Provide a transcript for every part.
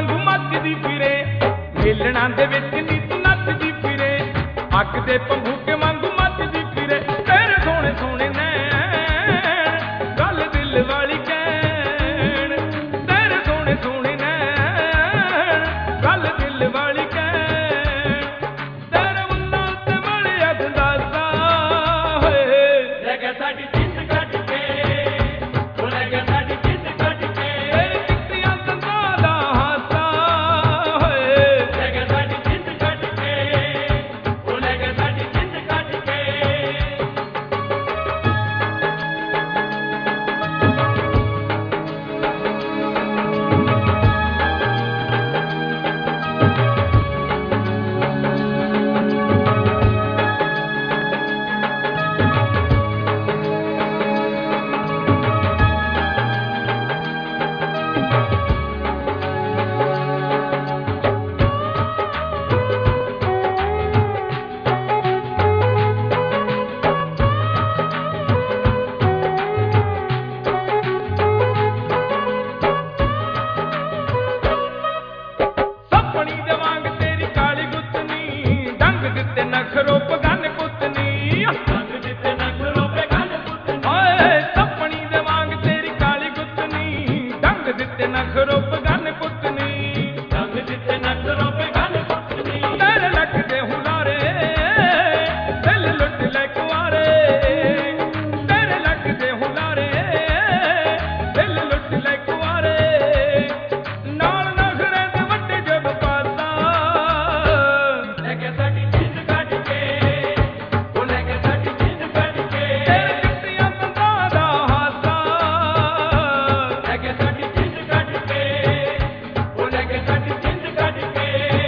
ਵਾਂਗੂ ਮੱਚਦੀ ਫਿਰੇ ਮੇਲਣਾ ਦੇ ਵਿੱਚ ਨੀ ਤੂੰ ਨੱਚਦੀ ਫਿਰੇ ਅੱਗ ਦੇ ਪੰਗੂਕੇ ਵਾਂਗੂ ਮੱਚਦੀ ਫਿਰੇ ਤੇਰੇ ਸੋਹਣੇ ਸੋਹਣੇ ਨੈਣ ਗੱਲ ਦਿਲ ਵਾਲੀ ਕਹਿਣ ਤੇਰੇ ਸੋਹਣੇ ਸੋਹਣੇ ਨੈਣ ਗੱਲ ਦਿਲ ਵਾਲੀ ਕਹਿਣ ਤੇਰੇ ਮੁੰਨਾਂ ਉੱਤੇ ਬੜਿਆ ਦੰਦਾਸਾ ਹੋਏ ਲੈ ਗਿਆ ਸਾਡੀ ਜਿੱਤ ਕੱਢ ਕੇ ਉਹ ਲੈ ਗਿਆ ਸਾਡੀ ਜਿੱਤ ਕੱਢ ਕੇ ਤੇਰੇ ਕਿੱਤਿਆਂ ਦੰਦਾਂ ਦਾ ਹਾਸਾ ਹੋਏ ਲੈ ਗਿਆ ਸਾਡੀ ਜਿੱਤ ਕੱਢ ਕੇ ਉਹ ਲੈ ਗਿਆ ਸਾਡੀ ਜਿੱਤ ਕੱਢ ਕੇ ਸੱਪਣੀ ਦੇ ਵਾਂਗ ਤੇਰੀ ਕਾਲੀ ਗੁੱਤਨੀ ਡੰਗ ਦਿੱਤੇ ਨਖਰੋ ਪਗਨ ਪੁੱਤਨੀ ਡੰਗ ਦਿੱਤੇ ਨਖਰੋ ਪਗਨ ਪੁੱਤਨੀ ਓਏ ਸੱਪਣੀ ਦੇ ਵਾਂਗ ਤੇਰੀ ਕਾਲੀ ਗੁੱਤਨੀ ਡੰਗ ਦਿੱਤੇ ਨਖਰੋ ਪਗਨ ਪੁੱਤਨੀ ਡੰਗ ਦਿੱਤੇ ਨਖਰੋ ਪਗਨ ਪੁੱਤਨੀ ਤੇਰੇ ਲੱਗਦੇ ਹੁਲਾਰੇ ਦਿਲ ਲੁੱਟ ਲੈ ਕੁਆਰੇ ਤੇਰੇ ਲੱਗਦੇ ਹੁਲਾਰੇ ਦਿਲ ਲੁੱਟ ਲੈ ਕੁਆਰੇ ਨਾਲ ਨਖਰੇ ਦੇ ਵੱਡੇ ਜਬ ਪਾਸਾ ਲੈ ਕੇ ਸਾਡੀ ਜਿੱਦ ਕੱਢ ਕੇ ਉਹ ਲੈ ਕੇ ਸਾਡੀ ਜਿੱਦ ਕੱਢ ਕੇ ਤੇਰੇ ਕਿੱਤਿਆਂ ਦੰਦਾਂ ਦਾ ਹਾਸਾ ਲੈ ਕੇ ਸਾਡੀ ਜਿੱਦ ਕੱਢ ਕੇ ਉਹ ਲੈ ਕੇ ਸਾਡੀ ਜਿੱਦ ਕੱਢ ਕੇ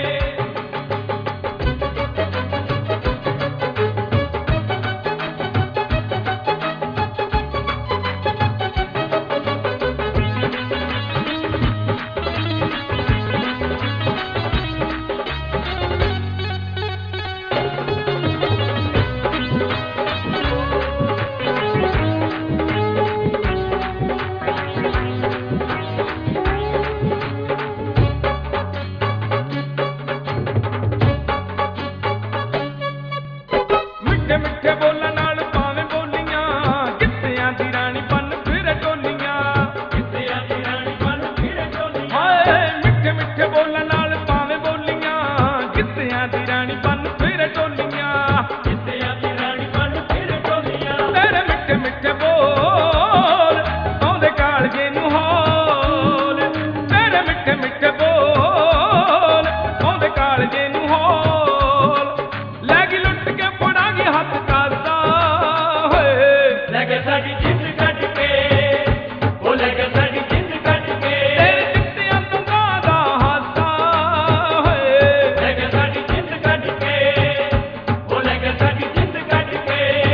ਮਿੱਠੇ ਮਿੱਠੇ ਬੋਲਾਂ ਨਾਲ ਭਾਵੇਂ ਬੋਲੀਆਂ ਕਿੱਤਿਆਂ ਦੀ ਰਾਣੀ ਬਣ ਫਿਰੇ ਟੋਲੀਆਂ ਕਿੱਤਿਆਂ ਦੀ ਰਾਣੀ ਬਣ ਫਿਰੇ ਟੋਲੀਆਂ ਹਾਏ ਮਿੱਠੇ ਮਿੱਠੇ ਬੋਲਾਂ ਨਾਲ ਭਾਵੇਂ ਬੋਲੀਆਂ ਕਿੱਤਿਆਂ ਦੀ ਰਾਣੀ ਬਣ ਫਿਰੇ ਟੋਲੀਆਂ ਕਿੱਤਿਆਂ ਦੀ ਰਾਣੀ ਬਣ ਫਿਰੇ ਟੋਲੀਆਂ ਤੇਰੇ ਮਿੱਠੇ ਮਿੱਠੇ ਬੋਲ ਆਉਂਦੇ ਕਾਲਜੇ ਨੂੰ ਹੌਲ ਤੇਰੇ ਮਿੱਠੇ ਮਿੱਠੇ ਬੋਲ ਆਉਂਦੇ ਕਾਲਜੇ ਨੂੰ ਹੌਲ ਲੈ ਗਈ ਲੁੱਟ ਕੇ ਫੜਾਂਗੀ ਹੱਥ ਕਾਸਾ ਹੋਏ ਲੈ ਕੇ ਸਾਡੀ ਜਿੱਦ ਕੱਢ ਕੇ ਉਹ ਲੈ ਕੇ ਸਾਡੀ ਜਿੱਦ ਕੱਢ ਕੇ ਤੇਰੇ ਕਿੱਤਿਆਂ ਦੰਦਾਂ ਦਾ ਹਾਸਾ ਹੋਏ ਲੈ ਕੇ ਸਾਡੀ ਜਿੱਦ ਕੱਢ ਕੇ ਉਹ ਲੈ ਕੇ ਸਾਡੀ ਜਿੱਦ ਕੱਢ ਕੇ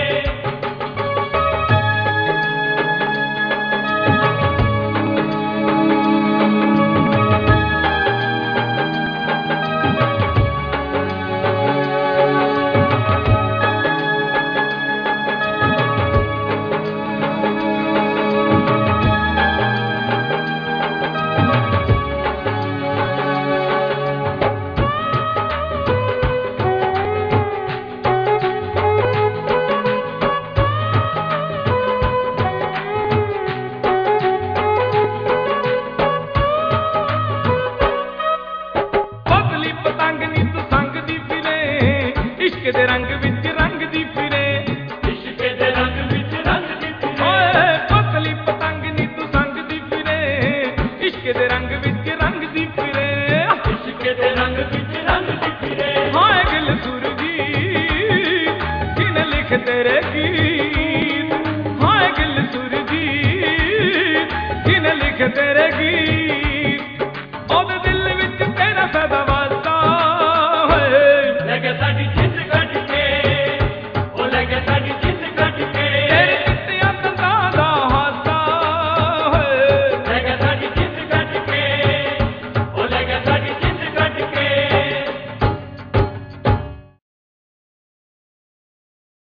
ਪਤਲੀ ਪਤੰਗ ਨੀ ਤੂੰ ਸੰਗ ਦੀ ਫਿਰੇ ਇਸ਼ਕ ਦੇ ਰੰਗ ਵਿੱਚ ਰੰਗ ਦੀ ਫਿਰੇ ਇਸ਼ਕ ਦੇ ਰੰਗ ਵਿੱਚ ਰੰਗ ਦੀ ਫਿਰੇ ਓਏ ਪਤਲੀ ਪਤੰਗ ਨੀ ਤੂੰ ਸੰਗ ਦੀ ਫਿਰੇ ਇਸ਼ਕ ਦੇ ਰੰਗ ਵਿੱਚ ਰੰਗ ਦੀ ਫਿਰੇ ਇਸ਼ਕ ਦੇ ਰੰਗ